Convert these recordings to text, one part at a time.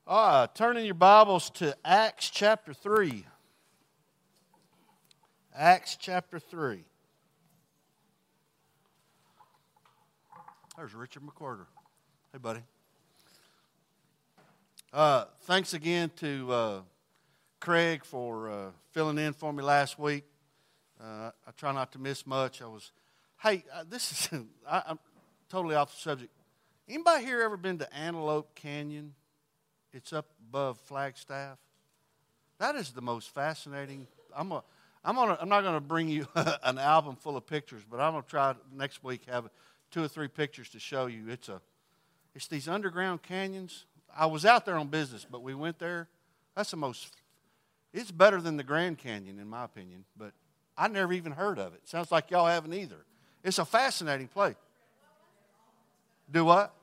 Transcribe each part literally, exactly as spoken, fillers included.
Ah, turn in your Bibles to Acts chapter three. Acts chapter three. There's Richard McWhorter. Hey, buddy. Uh, thanks again to uh, Craig for uh, filling in for me last week. Uh, I try not to miss much. I was, hey, uh, this is, I, I'm totally off the subject. Anybody here ever been to Antelope Canyon? It's up above Flagstaff. That is the most fascinating. I'm a, I'm gonna, I'm not going to bring you an album full of pictures, but I'm going to try next week have two or three pictures to show you. It's a, it's these underground canyons. I was out there on business, but we went there. That's the most. It's better than the Grand Canyon, in my opinion, but I never even heard of it. Sounds like y'all haven't either. It's a fascinating place. Do what?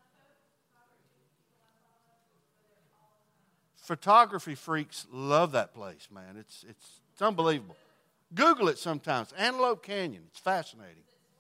Photography freaks love that place, man. It's, it's it's unbelievable. Google it sometimes. Antelope Canyon. It's fascinating.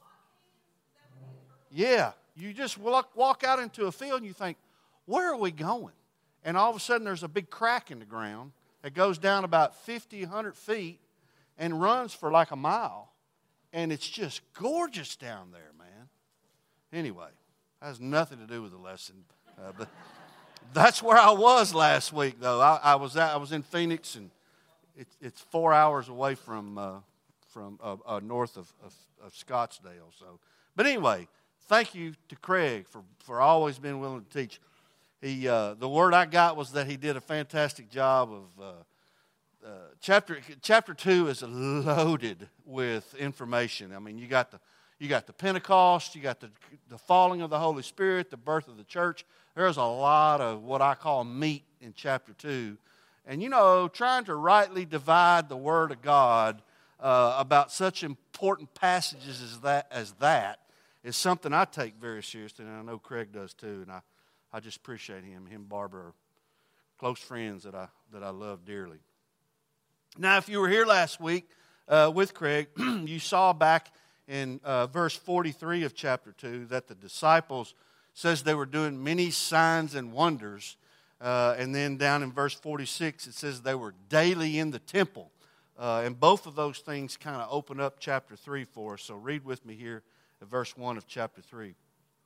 Yeah. You just walk, walk out into a field and you think, where are we going? And all of a sudden there's a big crack in the ground that goes down about fifty, one hundred feet and runs for like a mile. And it's just gorgeous down there, man. Anyway, that has nothing to do with the lesson. Uh, but... That's where I was last week, though. I, I was at, I was in Phoenix, and it, it's four hours away from uh, from uh, uh, north of, of, of Scottsdale. So, but anyway, thank you to Craig for, for always being willing to teach. He uh, the word I got was that he did a fantastic job of uh, uh, chapter chapter two is loaded with information. I mean, you got the you got the Pentecost, you got the the falling of the Holy Spirit, the birth of the church. There's a lot of what I call meat in chapter two. And, you know, trying to rightly divide the Word of God uh, about such important passages as that, as that is something I take very seriously, and I know Craig does too. And I, I just appreciate him. Him and Barbara are close friends that I, that I love dearly. Now, if you were here last week uh, with Craig, you saw back in uh, verse forty-three of chapter two that the disciples says they were doing many signs and wonders. Uh, and then down in verse forty-six, it says they were daily in the temple. Uh, and both of those things kind of open up chapter three for us. So read with me here at verse one of chapter three.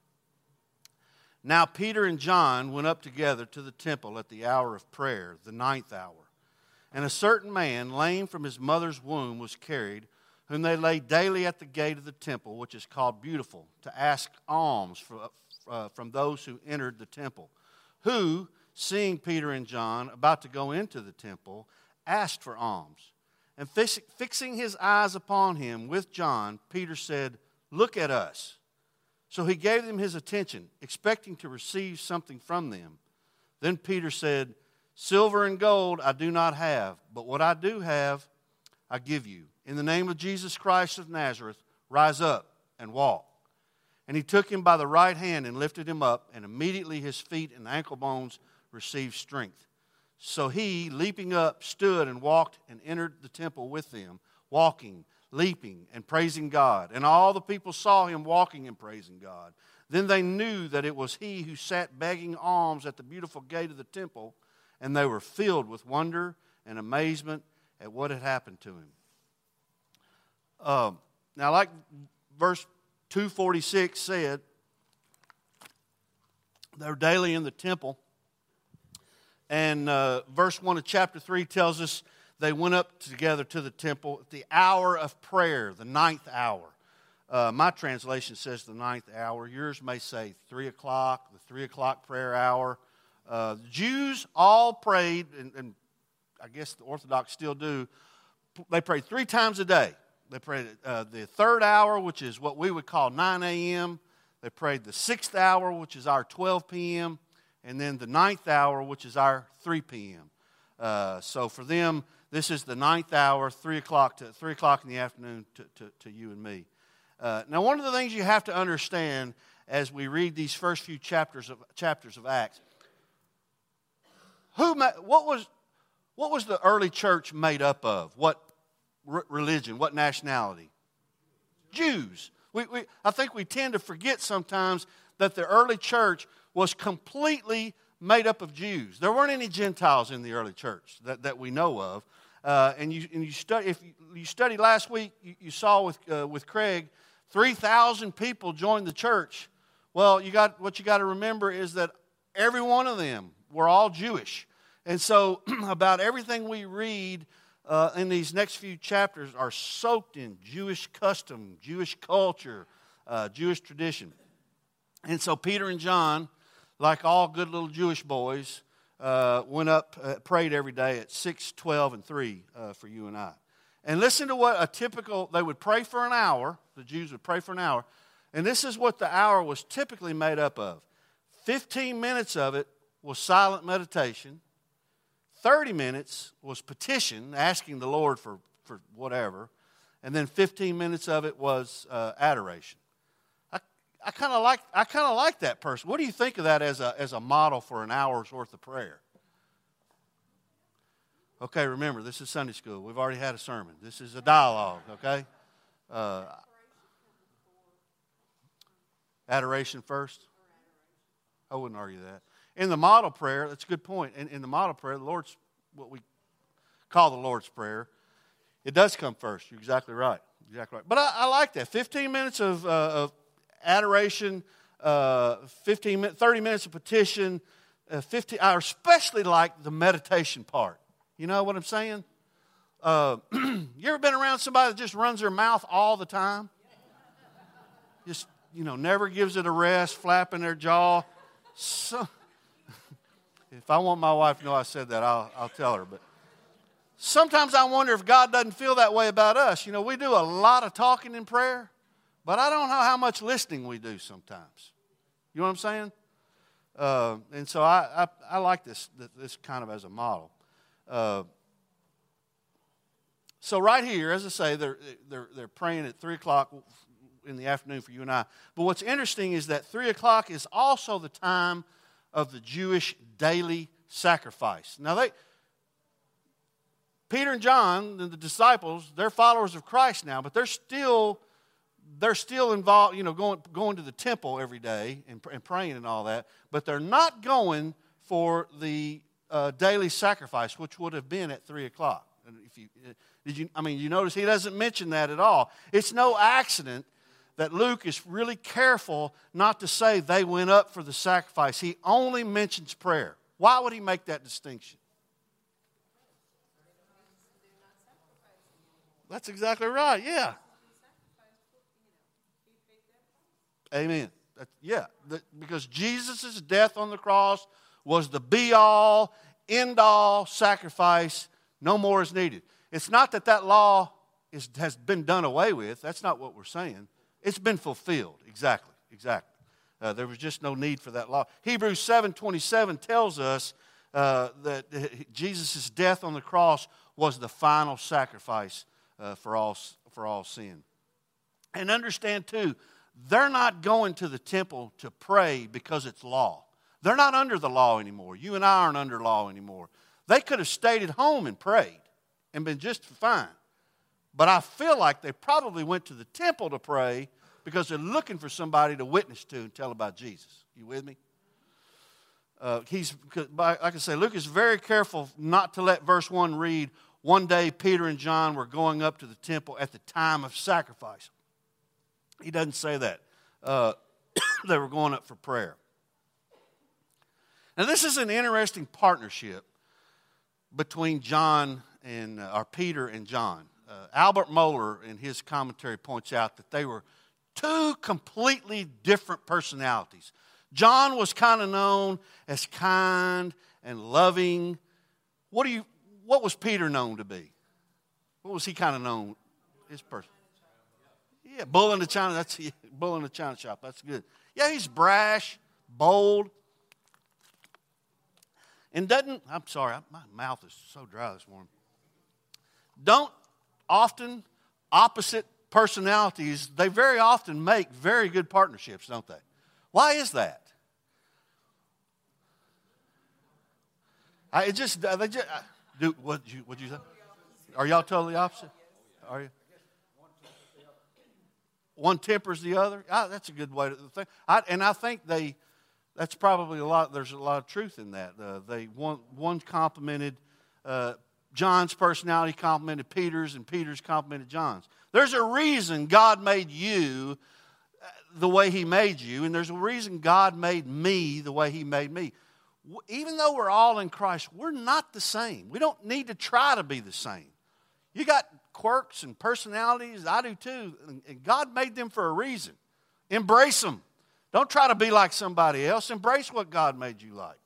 Now Peter and John went up together to the temple at the hour of prayer, the ninth hour. And a certain man, lame from his mother's womb, was carried, whom they laid daily at the gate of the temple, which is called Beautiful, to ask alms for Uh, from those who entered the temple, who, seeing Peter and John about to go into the temple, asked for alms. And fix, fixing his eyes upon him with John, Peter said, "Look at us." So he gave them his attention, expecting to receive something from them. Then Peter said, "Silver and gold I do not have, but what I do have I give you. In the name of Jesus Christ of Nazareth, rise up and walk." And he took him by the right hand and lifted him up, and immediately his feet and ankle bones received strength. So he, leaping up, stood and walked and entered the temple with them, walking, leaping, and praising God. And all the people saw him walking and praising God. Then they knew that it was he who sat begging alms at the beautiful gate of the temple, and they were filled with wonder and amazement at what had happened to him. Um, now, like verse two forty-six said, they were daily in the temple. And uh, verse one of chapter three tells us they went up together to the temple at the hour of prayer, the ninth hour. Uh, my translation says the ninth hour. Yours may say three o'clock, the three o'clock prayer hour. Uh, the Jews all prayed, and, and I guess the Orthodox still do, they prayed three times a day. They prayed uh, the third hour, which is what we would call nine a.m. They prayed the sixth hour, which is our twelve p.m., and then the ninth hour, which is our three p.m. Uh, so for them, this is the ninth hour, three o'clock to three o'clock in the afternoon to, to, to you and me. Uh, now, one of the things you have to understand as we read these first few chapters of chapters of Acts, who what was what was the early church made up of? What religion, what nationality? Jews. We, we, I think we tend to forget sometimes that the early church was completely made up of Jews. There weren't any Gentiles in the early church that, that we know of. Uh, and you and you study if you, you studied last week, you, you saw with uh, with Craig, three thousand people joined the church. Well, you got what you got to remember is that every one of them were all Jewish, and so about everything we read uh, in these next few chapters are soaked in Jewish custom, Jewish culture, uh, Jewish tradition. And so Peter and John, like all good little Jewish boys, Uh, went up, uh, prayed every day at six, twelve, and three uh, for you and I. And listen to what a typical, they would pray for an hour. The Jews would pray for an hour. And this is what the hour was typically made up of. fifteen minutes of it was silent meditation. thirty minutes was petition, asking the Lord for, for whatever. And then fifteen minutes of it was uh, adoration. I kind of like I kind of like that person. What do you think of that as a as a model for an hour's worth of prayer? Okay, remember, this is Sunday school. We've already had a sermon. This is a dialogue, okay? Uh, adoration first? I wouldn't argue that. In the model prayer, that's a good point. In, in the model prayer, the Lord's, what we call the Lord's Prayer, it does come first. You're exactly right. Exactly right. But I, I like that. fifteen minutes of, uh, of adoration, uh, fifteen, thirty minutes of petition, uh, fifteen. I especially like the meditation part. You know what I'm saying? Uh, you ever been around somebody that just runs their mouth all the time? Just, you know, never gives it a rest, flapping their jaw. So, if I want my wife to know I said that, I'll, I'll tell her. But sometimes I wonder if God doesn't feel that way about us. You know, we do a lot of talking in prayer. But I don't know how much listening we do sometimes. You know what I'm saying? Uh, and so I, I, I like this, this kind of as a model. Uh, so right here, as I say, they're, they're, they're praying at three o'clock in the afternoon for you and I. But what's interesting is that three o'clock is also the time of the Jewish daily sacrifice. Now, they, Peter and John, the disciples, they're followers of Christ now, but they're still... They're still involved, you know, going going to the temple every day and, and praying and all that, but they're not going for the uh, daily sacrifice, which would have been at three o'clock. And if you did you, I mean, you notice he doesn't mention that at all. It's no accident that Luke is really careful not to say they went up for the sacrifice. He only mentions prayer. Why would he make that distinction? That's exactly right. Yeah. Amen. That, yeah, that, because Jesus' death on the cross was the be-all, end-all sacrifice. No more is needed. It's not that that law is, has been done away with. That's not what we're saying. It's been fulfilled. Exactly, exactly. Uh, there was just no need for that law. Hebrews seven twenty-seven tells us uh, that Jesus' death on the cross was the final sacrifice uh, for all for all sin. And understand, too, they're not going to the temple to pray because it's law. They're not under the law anymore. You and I aren't under law anymore. They could have stayed at home and prayed and been just fine. But I feel like they probably went to the temple to pray because they're looking for somebody to witness to and tell about Jesus. You with me? Uh, he's, like I say, Luke is very careful not to let verse one read, one day Peter and John were going up to the temple at the time of sacrifice. He doesn't say that. Uh, they were going up for prayer. Now, this is an interesting partnership between John and, uh, or Peter and John. Uh, Albert Mohler, in his commentary, points out that they were two completely different personalities. John was kind of known as kind and loving. What do you? What was Peter known to be? What was he kind of known? His person. Yeah, bull in the china. That's yeah, bull in the china shop. That's good. Yeah, he's brash, bold, and doesn't. I'm sorry, my mouth is so dry this morning. Don't often opposite personalities. They very often make very good partnerships, don't they? Why is that? I it just they just I, do what you what you say? Are y'all totally opposite? Are you? One tempers the other. Ah, that's a good way to think. I, and I think they that's probably a lot. There's a lot of truth in that. Uh, they one one complimented uh, John's personality, complimented Peter's, and Peter's complimented John's. There's a reason God made you the way He made you, and there's a reason God made me the way He made me. Even though we're all in Christ, we're not the same. We don't need to try to be the same. You got quirks and personalities. I do too. And God made them for a reason. Embrace them. Don't try to be like somebody else. Embrace what God made you like.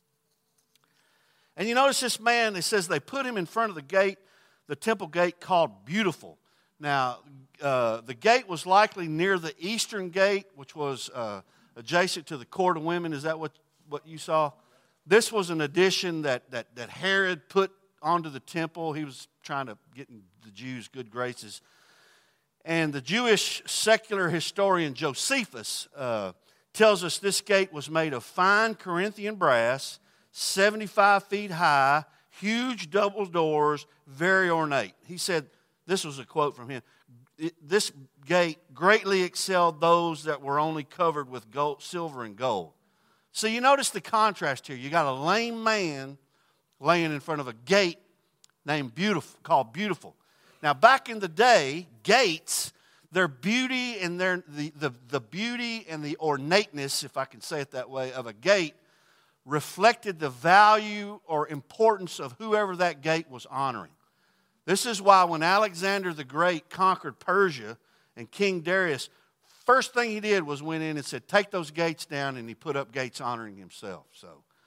And you notice this man, it says they put him in front of the gate, the temple gate called Beautiful. Now, uh, the gate was likely near the eastern gate, which was uh, adjacent to the court of women. Is that what, what you saw? This was an addition that, that, that Herod put onto the temple. He was trying to get in the Jews' good graces. And the Jewish secular historian Josephus uh, tells us this gate was made of fine Corinthian brass, seventy-five feet high, huge double doors, very ornate. He said, this was a quote from him, this gate greatly excelled those that were only covered with gold, silver and gold. So you notice the contrast here. You got a lame man laying in front of a gate named Beautiful, called Beautiful. Now, back in the day, gates, their beauty and their the, the, the beauty and the ornateness, if I can say it that way, of a gate reflected the value or importance of whoever that gate was honoring. This is why when Alexander the Great conquered Persia and King Darius, first thing he did was went in and said, take those gates down, and he put up gates honoring himself. So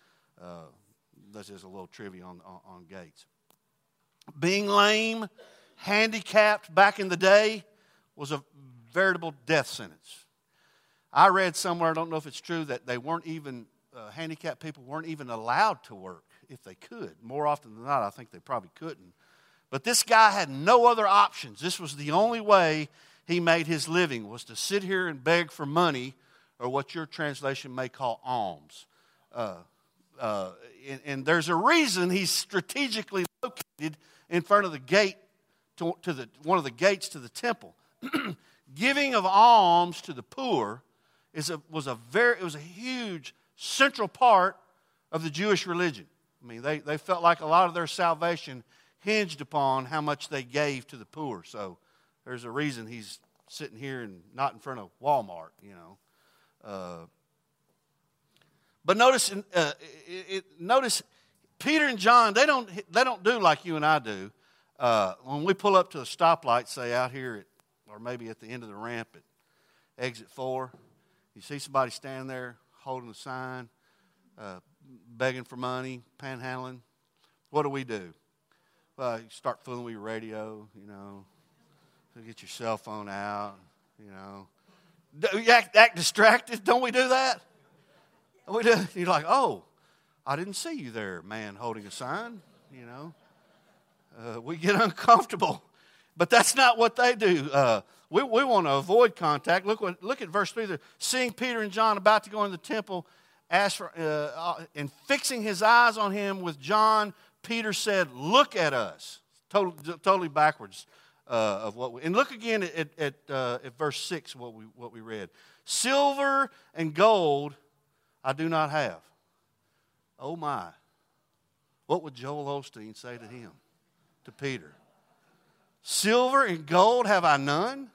uh, that's just a little trivia on, on, on gates. Being lame, handicapped back in the day was a veritable death sentence. I read somewhere, I don't know if it's true, that they weren't even, uh, handicapped people weren't even allowed to work if they could. More often than not, I think they probably couldn't. But this guy had no other options. This was the only way he made his living, was to sit here and beg for money, or what your translation may call alms. Uh, uh, and, and there's a reason he's strategically located in front of the gate, to, to the one of the gates to the temple. Giving of alms to the poor is a, was a very it was a huge central part of the Jewish religion. I mean, they, they felt like a lot of their salvation hinged upon how much they gave to the poor. So there's a reason he's sitting here and not in front of Walmart, you know. Uh, but notice, uh, it, it, notice Peter and John, they don't they don't do like you and I do. Uh, when we pull up to a stoplight, say out here at, or maybe at the end of the ramp at exit four, you see somebody standing there holding a sign, uh, begging for money, panhandling. What do we do? Well, you start fooling with your radio, you know. Get your cell phone out, you know. You act, act distracted. Don't we do that? We do. You're like, oh, I didn't see you there, man, holding a sign, you know. Uh, we get uncomfortable. But that's not what they do. Uh, we we want to avoid contact. Look what look at verse three there. Seeing Peter and John about to go in the temple, asked for, uh, and fixing his eyes on him with John, Peter said, look at us. Totally, totally backwards uh, of what we... And look again at, at, uh, at verse six, what we, what we read. Silver and gold I do not have. Oh my. What would Joel Osteen say to him? To Peter. Silver and gold have I none?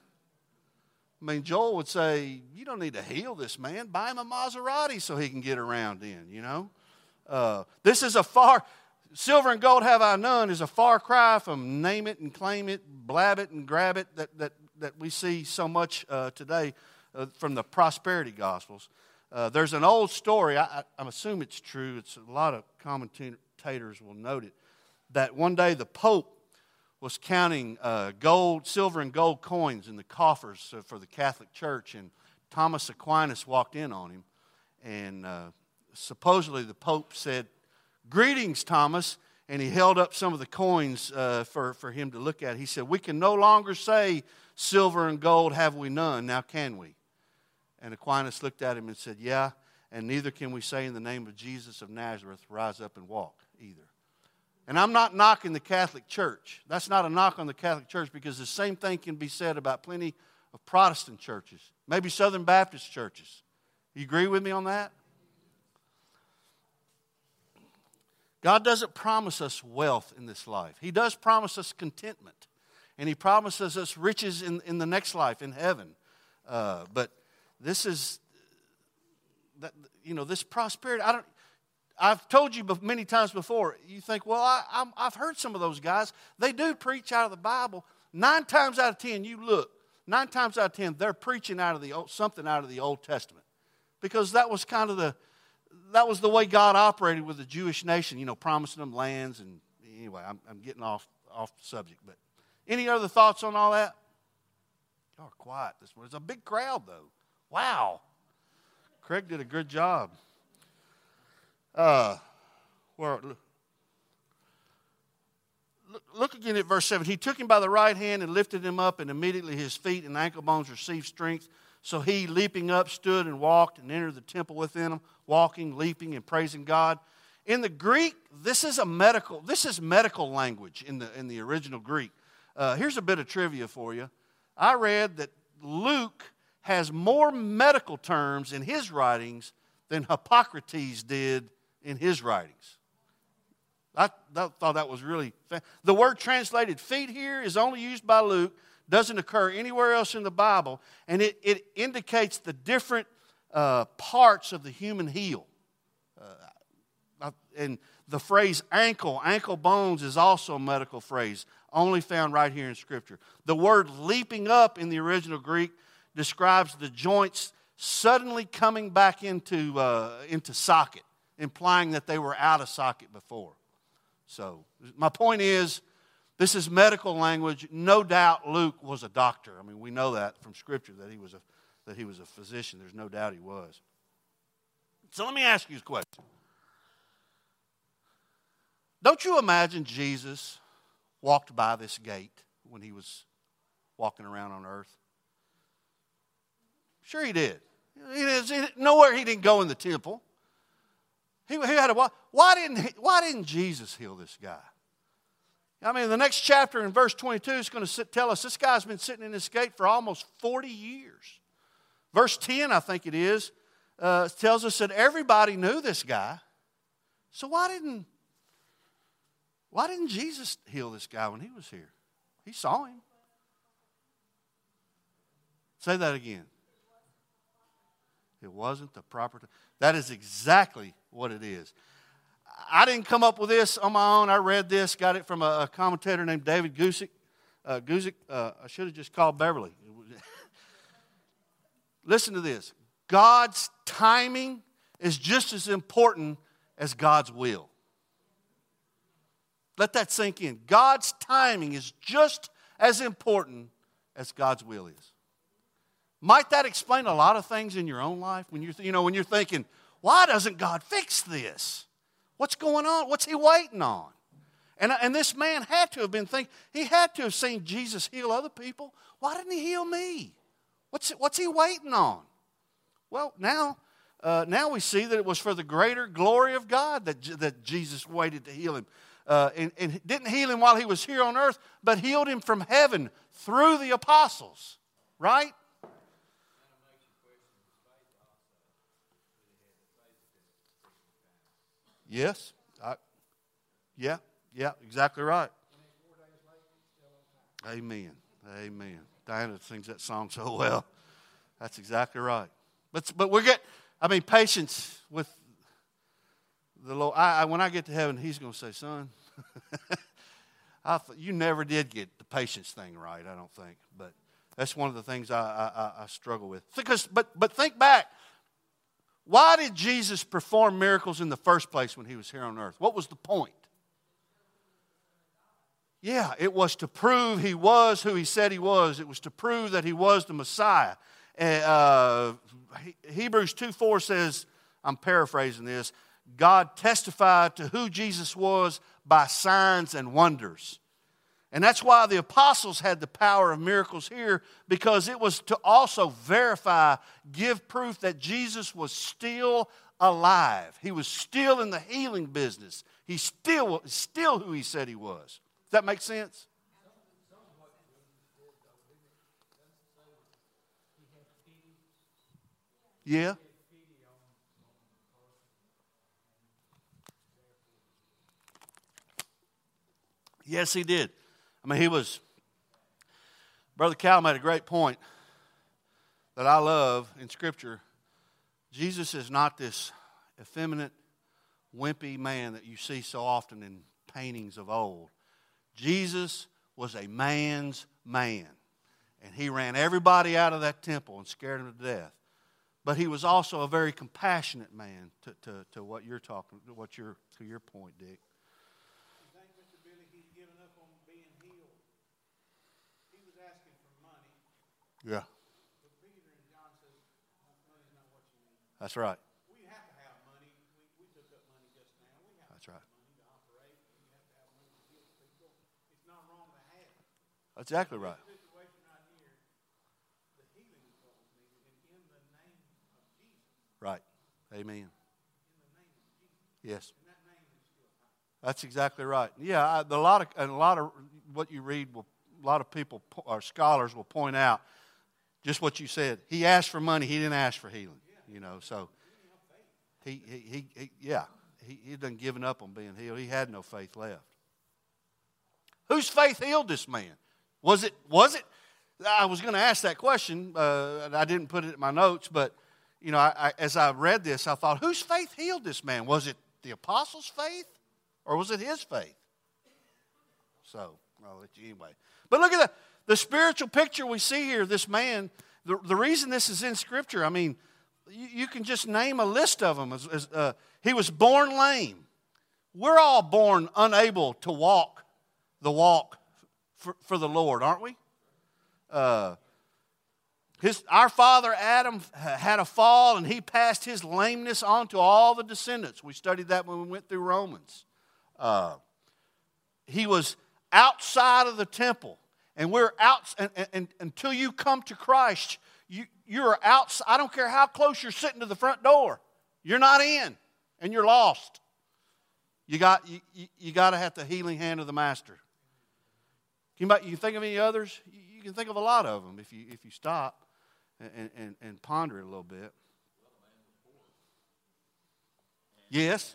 I mean, Joel would say, you don't need to heal this man. Buy him a Maserati so he can get around in, you know. Uh, this is a far, silver and gold have I none is a far cry from name it and claim it, blab it and grab it that, that, that we see so much uh, today uh, from the prosperity gospels. Uh, there's an old story, I, I, I assume it's true, it's a lot of commentators will note it, that one day the Pope was counting uh, gold, silver and gold coins in the coffers uh, for the Catholic Church, and Thomas Aquinas walked in on him, and uh, supposedly the Pope said, greetings, Thomas, and he held up some of the coins uh, for, for him to look at. He said, we can no longer say silver and gold have we none, now can we? And Aquinas looked at him and said, yeah, and neither can we say in the name of Jesus of Nazareth, rise up and walk either. And I'm not knocking the Catholic Church. That's not a knock on the Catholic Church, because the same thing can be said about plenty of Protestant churches, maybe Southern Baptist churches. You agree with me on that? God doesn't promise us wealth in this life. He does promise us contentment. And He promises us riches in, in the next life, in heaven. Uh, but this is, that, you know, this prosperity, I don't, I've told you many times before, you think, well, I, I'm, I've heard some of those guys. They do preach out of the Bible. Nine times out of ten, you look, nine times out of ten, they're preaching out of the old, something out of the Old Testament. Because that was kind of the, that was the way God operated with the Jewish nation, you know, promising them lands. And anyway, I'm, I'm getting off, off the subject. But any other thoughts on all that? Y'all are quiet this morning. It's a big crowd, though. Wow. Craig did a good job. Uh, where, look, look again at verse seven. He took him by the right hand and lifted him up, and immediately his feet and ankle bones received strength. So he, leaping up, stood and walked and entered the temple within him, walking, leaping, and praising God. In the Greek, this is a medical, this is medical language in the, in the original Greek. Uh, here's a bit of trivia for you. I read that Luke has more medical terms in his writings than Hippocrates did in his writings. I, I thought that was really fa- the word translated feet here is only used by Luke, doesn't occur anywhere else in the Bible, and it, it indicates the different uh, parts of the human heel. Uh, and the phrase ankle, ankle bones is also a medical phrase, only found right here in Scripture. The word leaping up in the original Greek describes the joints suddenly coming back into, uh, into socket, implying that they were out of socket before. So my point is, this is medical language. No doubt Luke was a doctor. I mean, we know that from Scripture, that he was a, that he was a physician. There's no doubt he was. So let me ask you a question. Don't you imagine Jesus walked by this gate when he was walking around on earth? Sure he did. He did. Nowhere he didn't go in the temple. He, he had a, why didn't he, why didn't Jesus heal this guy? I mean, the next chapter in verse twenty-two is going to sit, tell us this guy's been sitting in this gate for almost forty years. Verse ten, I think it is, uh, tells us that everybody knew this guy. So why didn't why didn't Jesus heal this guy when he was here? He saw him. Say that again. It wasn't the proper time. That is exactly what it is. I didn't come up with this on my own. I read this, got it from a, a commentator named David Guzik. Uh, Guzik, uh, I should have just called Beverly. Listen to this. God's timing is just as important as God's will. Let that sink in. God's timing is just as important as God's will is. Might that explain a lot of things in your own life? When you're, you know, when you're thinking, why doesn't God fix this? What's going on? What's he waiting on? And, and this man had to have been thinking, he had to have seen Jesus heal other people. Why didn't he heal me? What's, what's he waiting on? Well, now, uh, now we see that it was for the greater glory of God that, that Jesus waited to heal him. Uh, and, and didn't heal him while he was here on earth, but healed him from heaven through the apostles. Right? Yes. I, yeah, yeah, exactly right. Amen. Amen. Diana sings that song so well. That's exactly right. But but we get, I mean, patience with the Lord. I, I, when I get to heaven, he's going to say, son, I th- you never did get the patience thing right, I don't think. But that's one of the things I, I, I struggle with. Because, but but think back. Why did Jesus perform miracles in the first place when he was here on earth? What was the point? Yeah, it was to prove he was who he said he was. It was to prove that he was the Messiah. Uh, Hebrews two four says, I'm paraphrasing this, God testified to who Jesus was by signs and wonders. And that's why the apostles had the power of miracles here, because it was to also verify, give proof that Jesus was still alive. He was still in the healing business. He's still, still who he said he was. Does that make sense? Yeah. Yes, he did. I mean, he was, Brother Cal made a great point that I love in Scripture. Jesus is not this effeminate, wimpy man that you see so often in paintings of old. Jesus was a man's man. And he ran everybody out of that temple and scared them to death. But he was also a very compassionate man to, to, to what you're talking, to what you're, to your point, Dick. You think, Mister Billy, he's given up on being healed? He was asking for money. Yeah. But Peter and John says, money's not what you need. That's right. We have to have money. We, we took up money just now. We have That's to right. have money to operate. We have to have money to heal people. It's not wrong to have it. That's exactly right. This situation right here, the healing is what was needed, and in the name of Jesus. Right. Amen. In the name of Jesus. Yes. And that name is still high. That's exactly right. Yeah, I, a lot of and a lot of what you read will, a lot of people or scholars will point out just what you said. He asked for money. He didn't ask for healing. You know, so he he he, he yeah he he done given up on being healed. He had no faith left. Whose faith healed this man? Was it was it? I was going to ask that question. Uh, and I didn't put it in my notes, but you know, I, I, as I read this, I thought, whose faith healed this man? Was it the apostles' faith, or was it his faith? So I'll let you anyway. But look at the the spiritual picture we see here. This man. The the reason this is in Scripture. I mean, you, you can just name a list of them. As, as, uh, he was born lame. We're all born unable to walk the walk for, for the Lord, aren't we? Uh, his, our father Adam had a fall, and he passed his lameness on to all the descendants. We studied that when we went through Romans. Uh, he was outside of the temple, and we're out. And, and, and until you come to Christ, you you're outside. I don't care how close you're sitting to the front door, you're not in, and you're lost. You got you, you, you got to have the healing hand of the Master. You might you think of any others? You can think of a lot of them if you if you stop and, and, and ponder it a little bit. Yes.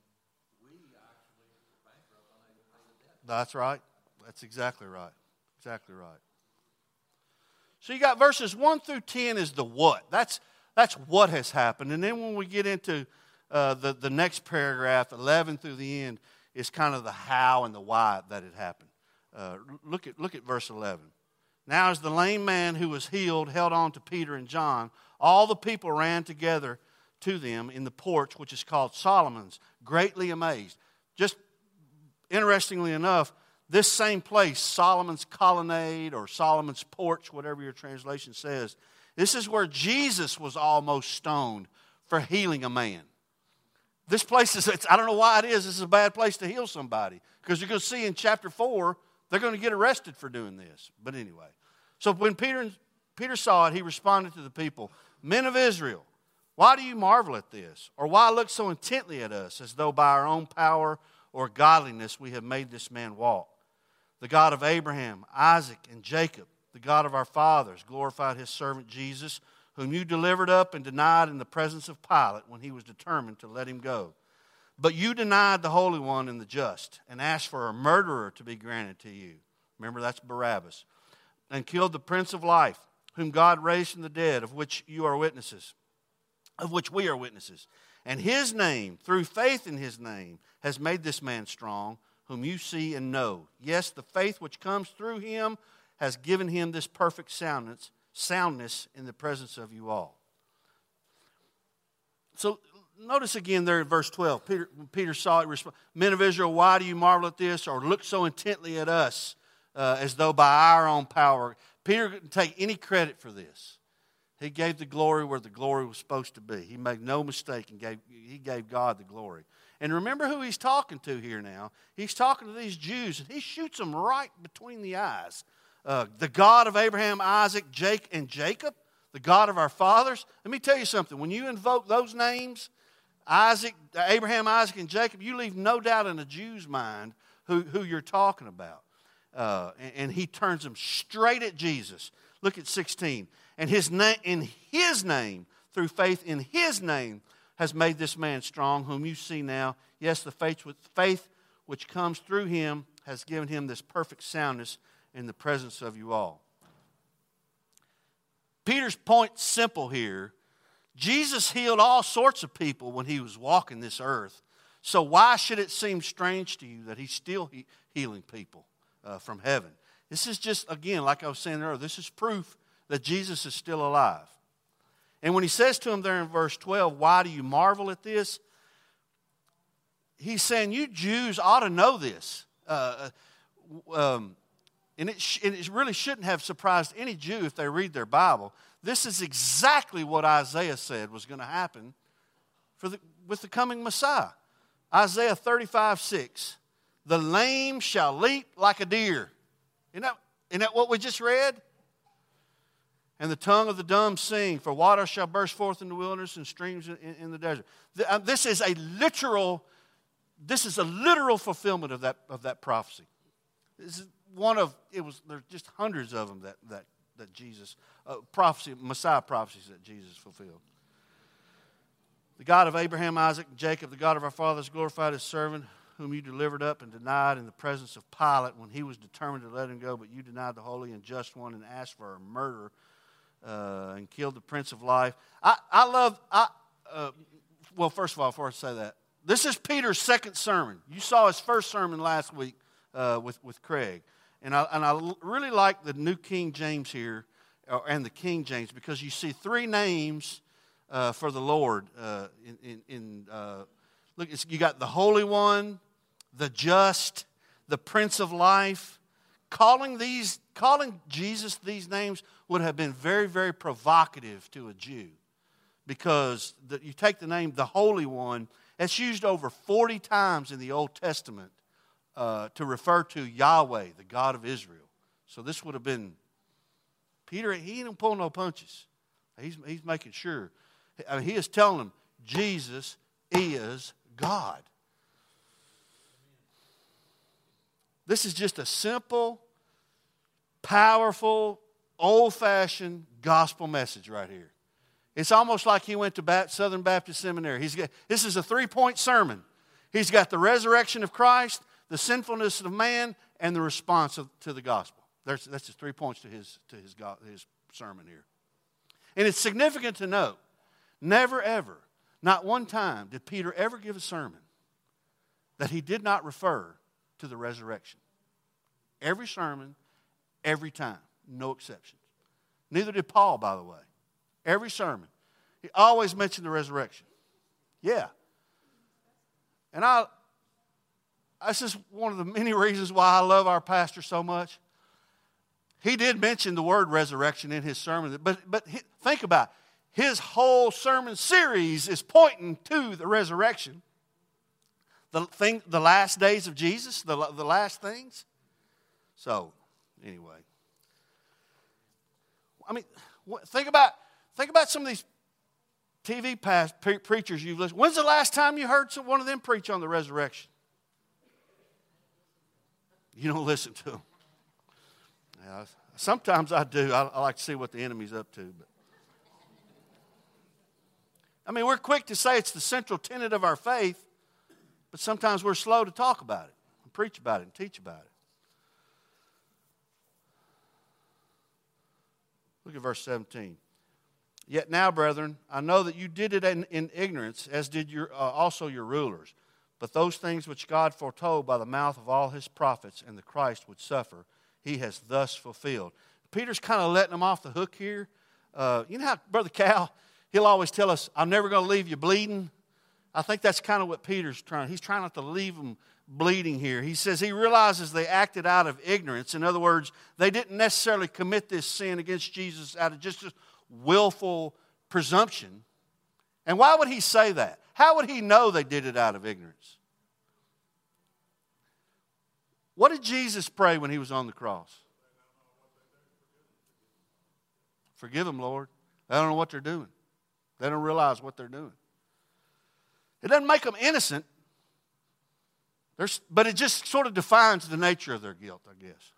That's right. That's exactly right. Exactly right. So you got verses one through ten is the what. That's that's what has happened. And then when we get into uh, the, the next paragraph, eleven through the end, is kind of the how and the why that it happened. Uh, look at look at verse eleven. Now as the lame man who was healed held on to Peter and John, all the people ran together to them in the porch, which is called Solomon's, greatly amazed. Just interestingly enough, this same place, Solomon's colonnade or Solomon's porch, whatever your translation says, this is where Jesus was almost stoned for healing a man. This place is, it's, I don't know why it is, this is a bad place to heal somebody. Because you're going to see in chapter four, they're going to get arrested for doing this. But anyway, so when Peter, Peter saw it, he responded to the people, "Men of Israel, why do you marvel at this? Or why look so intently at us, as though by our own power or godliness we have made this man walk? The God of Abraham, Isaac, and Jacob, the God of our fathers, glorified his servant Jesus, whom you delivered up and denied in the presence of Pilate when he was determined to let him go. But you denied the Holy One and the just, and asked for a murderer to be granted to you." Remember, that's Barabbas. "And killed the Prince of Life, whom God raised from the dead, of which you are witnesses, of which we are witnesses. And his name, through faith in his name, has made this man strong, whom you see and know. Yes, the faith which comes through him has given him this perfect soundness, soundness in the presence of you all." So notice again there in verse twelve. Peter, Peter saw it, respond, "Men of Israel, why do you marvel at this, or look so intently at us, uh, as though by our own power?" Peter didn't take any credit for this. He gave the glory where the glory was supposed to be. He made no mistake and gave, he gave God the glory. And remember who he's talking to here now. He's talking to these Jews, and he shoots them right between the eyes. Uh, the God of Abraham, Isaac, Jake, and Jacob, the God of our fathers. Let me tell you something. When you invoke those names, Isaac, Abraham, Isaac, and Jacob, you leave no doubt in a Jew's mind who, who you're talking about. Uh, and, and he turns them straight at Jesus. Look at sixteen. "And his name, in his name, through faith in his name, has made this man strong, whom you see now. Yes, the faith, faith which comes through him has given him this perfect soundness in the presence of you all. Peter's point's simple here. Jesus healed all sorts of people when he was walking this earth. So why should it seem strange to you that he's still he- healing people uh, from heaven? This is just, again, like I was saying earlier, this is proof that Jesus is still alive. And when he says to him there in verse twelve, why do you marvel at this? He's saying, you Jews ought to know this. Uh, um, and, it sh- and it really shouldn't have surprised any Jew if they read their Bible. This is exactly what Isaiah said was going to happen for the, with the coming Messiah. Isaiah thirty-five six. The lame shall leap like a deer. Isn't that, isn't that what we just read? And the tongue of the dumb sing, for water shall burst forth in the wilderness and streams in, in the desert. This is a literal, this is a literal fulfillment of that, of that prophecy. This is one of, it was, there's just hundreds of them that, that, that Jesus, uh, prophecy, Messiah prophecies that Jesus fulfilled. The God of Abraham, Isaac, and Jacob, the God of our fathers, glorified his servant, whom you delivered up and denied in the presence of Pilate when he was determined to let him go, but you denied the holy and just one and asked for a murderer uh, and killed the Prince of Life. I, I love, I, uh, well, first of all, before I say that, this is Peter's second sermon. You saw his first sermon last week uh, with, with Craig. And I, and I really like the New King James here, uh, and the King James, because you see three names uh, for the Lord. Uh, in, in, in uh, look, it's, you got the Holy One, the Just, the Prince of Life. Calling these, calling Jesus these names would have been very, very provocative to a Jew, because the, you take the name the Holy One. It's used over forty times in the Old Testament uh, to refer to Yahweh, the God of Israel. So this would have been, Peter, he ain't pulling no punches. He's, he's making sure. I mean, he is telling them, Jesus is God. This is just a simple, powerful, old-fashioned gospel message right here. It's almost like he went to Southern Baptist Seminary. He's got, this is a three-point sermon. He's got the resurrection of Christ, the sinfulness of man, and the response of, to the gospel. There's, that's just three points to his, to his, his sermon here. And it's significant to note, never ever, not one time did Peter ever give a sermon that he did not refer to the resurrection. Every sermon, every time, no exceptions. Neither did Paul, by the way. Every sermon, he always mentioned the resurrection. Yeah. And I, that's just one of the many reasons why I love our pastor so much. He did mention the word resurrection in his sermon, but, but think about it. His whole sermon series is pointing to the resurrection. The thing, the last days of Jesus, the, the last things. So, anyway. I mean, think about think about some of these T V past pre- preachers you've listened. When's the last time you heard some, one of them preach on the resurrection? You don't listen to them. Yeah, sometimes I do. I, I like to see what the enemy's up to. But I mean, we're quick to say it's the central tenet of our faith, but sometimes we're slow to talk about it, and preach about it, and teach about it. Look at verse seventeen. Yet now, brethren, I know that you did it in, in ignorance, as did your, uh, also your rulers. But those things which God foretold by the mouth of all his prophets and the Christ would suffer, he has thus fulfilled. Peter's kind of letting them off the hook here. Uh, you know how Brother Cal, he'll always tell us, I'm never going to leave you bleeding. I think that's kind of what Peter's trying. He's trying not to leave them bleeding here. He says he realizes they acted out of ignorance. In other words, they didn't necessarily commit this sin against Jesus out of just a willful presumption. And why would he say that? How would he know they did it out of ignorance? What did Jesus pray when he was on the cross? Forgive them, Lord. They don't know what they're doing. They don't realize what they're doing. It doesn't make them innocent, There's, but it just sort of defines the nature of their guilt, I guess.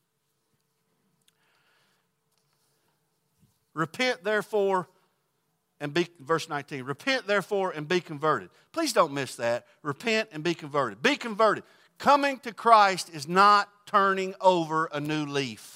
Repent, therefore, and be, verse nineteen, repent, therefore, and be converted. Please don't miss that. Repent and be converted. Be converted. Coming to Christ is not turning over a new leaf.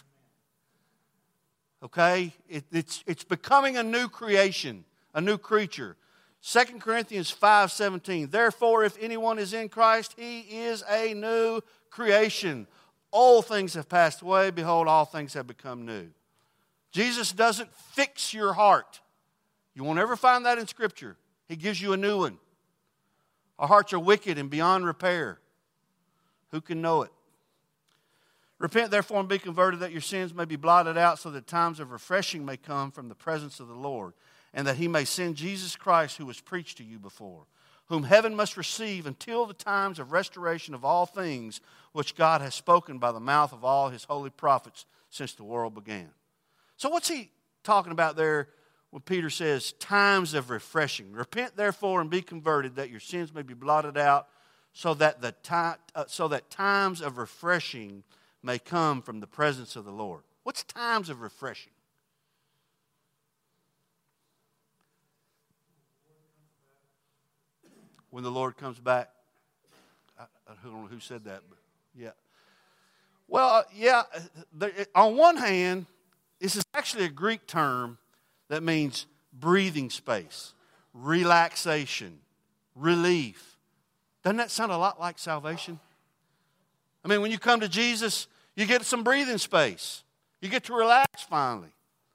Okay? It, it's, it's becoming a new creation, a new creature. Second Corinthians five seventeen. Therefore, if anyone is in Christ, he is a new creation. Old things have passed away. Behold, all things have become new. Jesus doesn't fix your heart. You won't ever find that in Scripture. He gives you a new one. Our hearts are wicked and beyond repair. Who can know it? Repent therefore and be converted, that your sins may be blotted out, so that times of refreshing may come from the presence of the Lord, and that he may send Jesus Christ, who was preached to you before, whom heaven must receive until the times of restoration of all things, which God has spoken by the mouth of all his holy prophets since the world began. So what's he talking about there when Peter says times of refreshing? Repent therefore and be converted, that your sins may be blotted out, so that the time, uh, so that times of refreshing may come from the presence of the Lord. What's times of refreshing? When the Lord comes back. I, I don't know who said that, but yeah. Well, uh, yeah, there, on one hand, this is actually a Greek term that means breathing space, relaxation, relief. Doesn't that sound a lot like salvation? I mean, when you come to Jesus, you get some breathing space. You get to relax finally.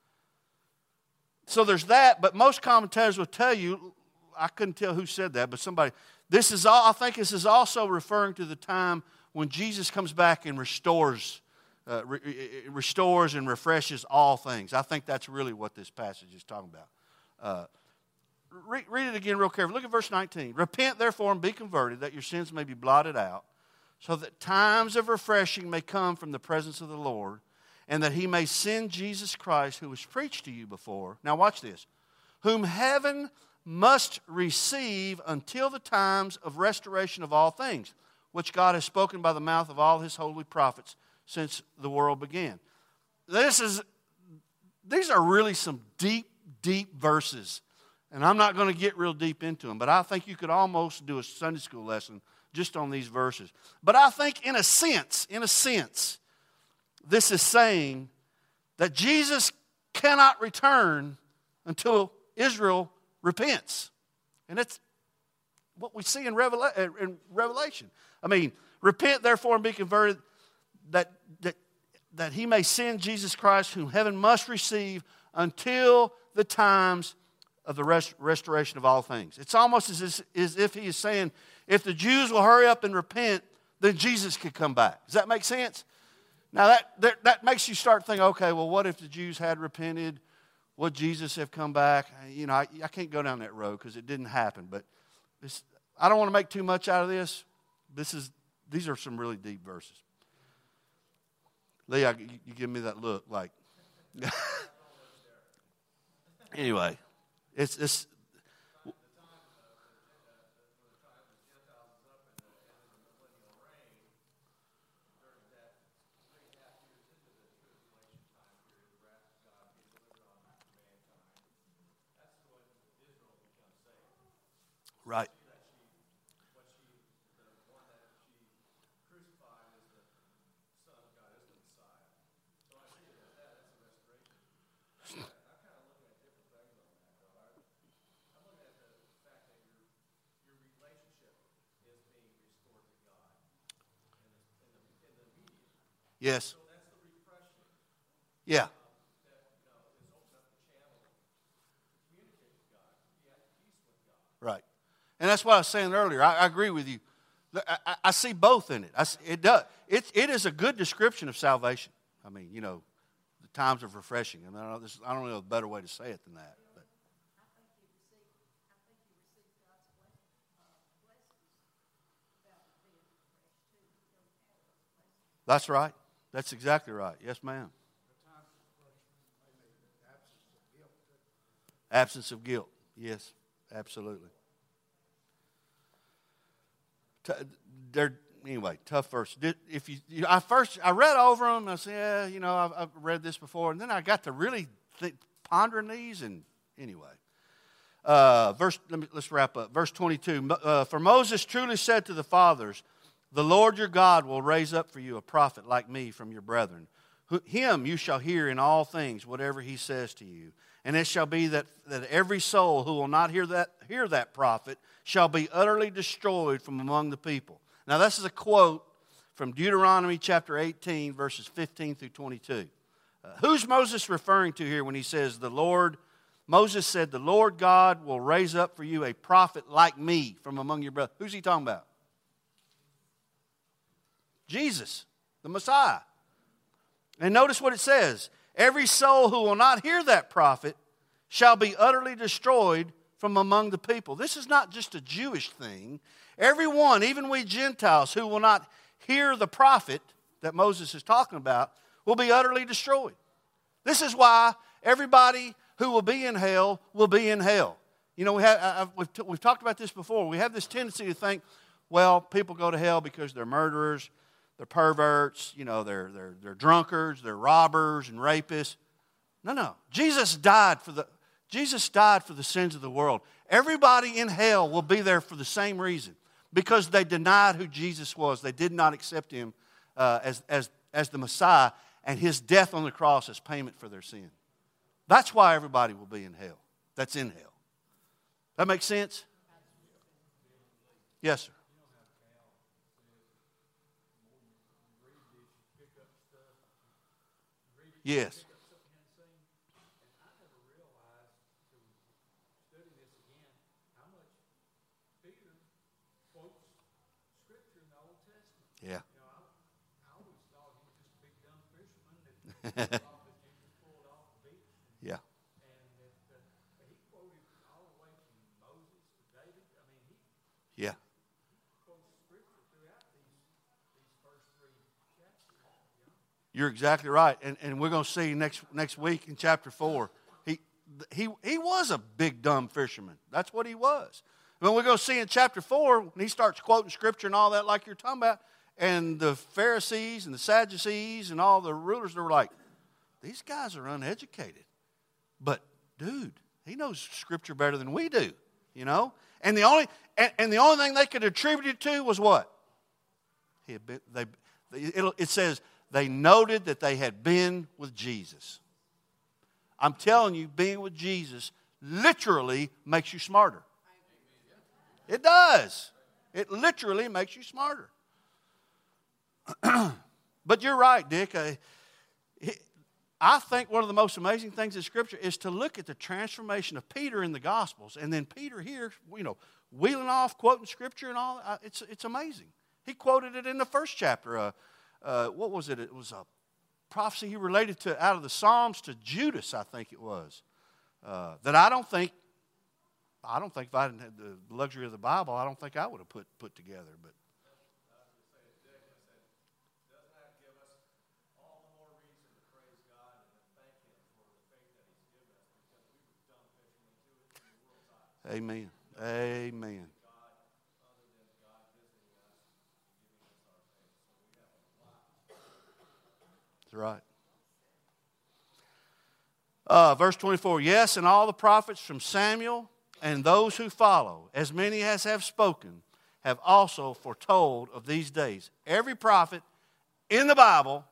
So there's that, but most commentators will tell you, I couldn't tell who said that, but somebody, this is all, I think this is also referring to the time when Jesus comes back and restores, uh, re, restores and refreshes all things. I think that's really what this passage is talking about. Uh, read, read it again real carefully. Look at verse nineteen. Repent therefore and be converted, that your sins may be blotted out, so that times of refreshing may come from the presence of the Lord, and that he may send Jesus Christ, who was preached to you before. Now watch this. Whom heaven must receive until the times of restoration of all things, which God has spoken by the mouth of all his holy prophets since the world began. This is, these are really some deep, deep verses. And I'm not going to get real deep into them, but I think you could almost do a Sunday school lesson just on these verses. But I think in a sense, in a sense, this is saying that Jesus cannot return until Israel repents. And that's what we see in, Revela- in Revelation. I mean, repent therefore and be converted, that, that, that he may send Jesus Christ, whom heaven must receive until the times of the rest, restoration of all things. It's almost as, as if he is saying, if the Jews will hurry up and repent, then Jesus could come back. Does that make sense? Now that, that, that makes you start thinking, okay, well, what if the Jews had repented? Would Jesus have come back? You know, I, I can't go down that road because it didn't happen. But this, I don't want to make too much out of this. This is these are some really deep verses. Lee, I, you, you give me that look like. Anyway, it's it's. Right. Yes. Yeah. Right. And that's what I was saying earlier. I, I agree with you. I, I, I see both in it. I, it does. It, it is a good description of salvation. I mean, you know, the times of refreshing. I, mean, I, don't, know, this, I don't know a better way to say it than that. But. That's right. That's exactly right. Yes, ma'am. Absence of guilt. Yes, absolutely. They're anyway tough verses. If you, you know, I first I read over them. And I said, yeah, you know, I've, I've read this before, and then I got to really think, pondering these. And anyway, uh, verse. Let me let's wrap up. Verse twenty-two. Uh, For Moses truly said to the fathers, The Lord your God will raise up for you a prophet like me from your brethren. Him you shall hear in all things, whatever he says to you. And it shall be that, that every soul who will not hear that, hear that prophet shall be utterly destroyed from among the people. Now this is a quote from Deuteronomy chapter eighteen, verses fifteen through twenty-two. Uh, who's Moses referring to here when he says, the Lord, Moses said, the Lord God will raise up for you a prophet like me from among your brothers. Who's he talking about? Jesus, the Messiah. And notice what it says. Every soul who will not hear that prophet shall be utterly destroyed from among the people. This is not just a Jewish thing. Everyone, even we Gentiles, who will not hear the prophet that Moses is talking about will be utterly destroyed. This is why everybody who will be in hell will be in hell. You know, we have, I, we've, t- we've talked about this before. We have this tendency to think, well, people go to hell because they're murderers, they're perverts, you know, they're, they're, they're drunkards, they're robbers and rapists. No, no. Jesus died for the, Jesus died for the sins of the world. Everybody in hell will be there for the same reason. Because they denied who Jesus was. They did not accept him uh, as, as, as the Messiah and his death on the cross as payment for their sin. That's why everybody will be in hell. That's in hell. That makes sense? Yes, sir. Yes. Yeah. Yeah. Yeah. You're exactly right. And, and we're going to see next next week in chapter four, he, he, he was a big, dumb fisherman. That's what he was. When we're going to see in chapter four, when he starts quoting Scripture and all that like you're talking about, and the Pharisees and the Sadducees and all the rulers, they were like, these guys are uneducated. But, dude, he knows Scripture better than we do, you know? And the only and, and the only thing they could attribute it to was what? He had been, they, it, it says, they noted that they had been with Jesus. I'm telling you, being with Jesus literally makes you smarter. It does. It literally makes you smarter. But you're right, Dick. I, I think one of the most amazing things in Scripture is to look at the transformation of Peter in the Gospels, and then Peter here, you know, wheeling off, quoting Scripture and all. It's it's amazing. He quoted it in the first chapter. Uh, uh, what was it? It was a prophecy he related to out of the Psalms to Judas, I think it was. Uh, that I don't think, I don't think if I didn't have the luxury of the Bible, I don't think I would have put put together. But Amen. Amen. That's right. Uh, verse twenty-four, yes, and all the prophets from Samuel and those who follow, as many as have spoken, have also foretold of these days. Every prophet in the Bible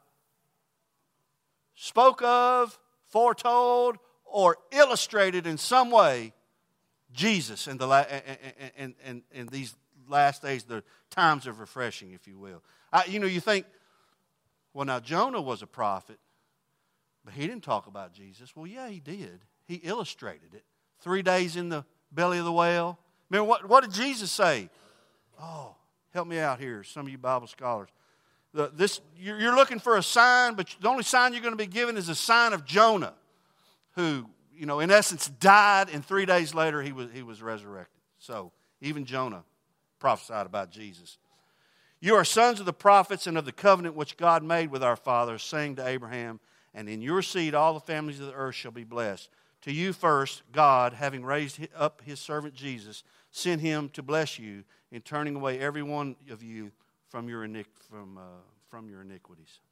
spoke of, foretold, or illustrated in some way Jesus in the la- and, and, and, and these last days, the times of refreshing, if you will. I, you know, you think, well, now Jonah was a prophet, but he didn't talk about Jesus. Well, yeah, he did. He illustrated it. Three days in the belly of the whale. Remember, what, what did Jesus say? Oh, help me out here, some of you Bible scholars. The, this you're, you're looking for a sign, but the only sign you're going to be given is a sign of Jonah, who, you know, in essence, died, and three days later he was he was resurrected. So even Jonah prophesied about Jesus. You are sons of the prophets and of the covenant which God made with our fathers, saying to Abraham, and in your seed all the families of the earth shall be blessed. To you first, God, having raised up his servant Jesus, sent him to bless you in turning away every one of you from your iniqu- from uh, from your iniquities.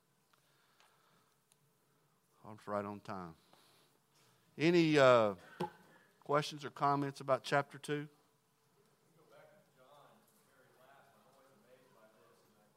I was right on time. Any uh, questions or comments about chapter two?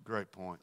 Great point.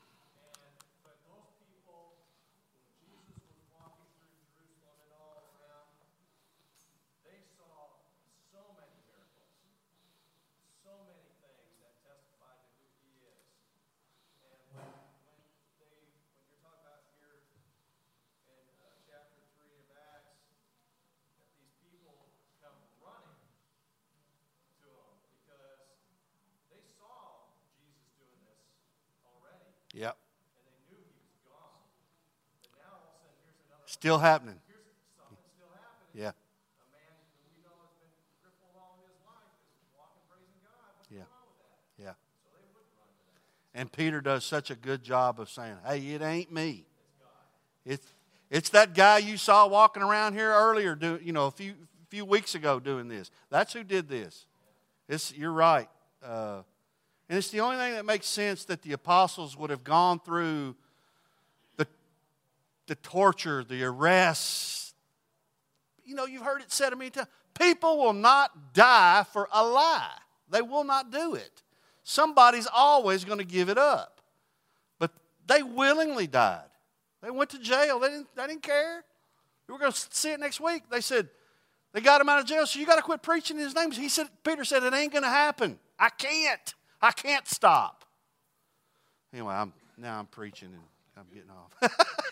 Yep. And they knew he was gone. But now all of a sudden, here's another. Still happening. Here's something still happening. Yeah. A man who we know has been crippled all his life is walking, praising God. What's Yeah. going on with that? Yeah. So they wouldn't run to that. And Peter does such a good job of saying, hey, it ain't me. It's it's that guy you saw walking around here earlier, do, you know, a few few weeks ago doing this. That's who did this. It's, you're right. Uh, And it's the only thing that makes sense that the apostles would have gone through the, the torture, the arrests. You know, you've heard it said a many times. People will not die for a lie. They will not do it. Somebody's always going to give it up. But they willingly died. They went to jail. They didn't, they didn't care. We're going to see it next week. They said, they got him out of jail, so you got to quit preaching in his name. He said, Peter said, it ain't going to happen. I can't. I can't stop. Anyway, I'm, now I'm preaching and I'm getting off.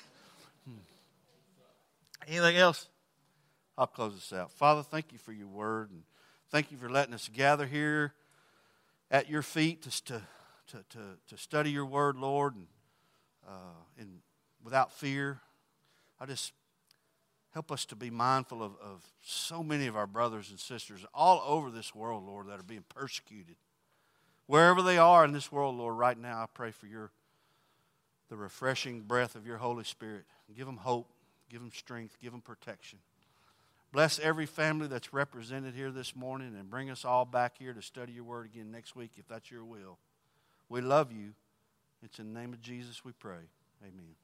Anything else? I'll close this out. Father, thank you for your word, and thank you for letting us gather here at your feet to to to, to, to study your word, Lord, and uh, and without fear. I just help us to be mindful of, of so many of our brothers and sisters all over this world, Lord, that are being persecuted. Wherever they are in this world, Lord, right now, I pray for your the refreshing breath of your Holy Spirit. Give them hope, give them strength, give them protection. Bless every family that's represented here this morning, and bring us all back here to study your word again next week if that's your will. We love you. It's in the name of Jesus we pray. Amen.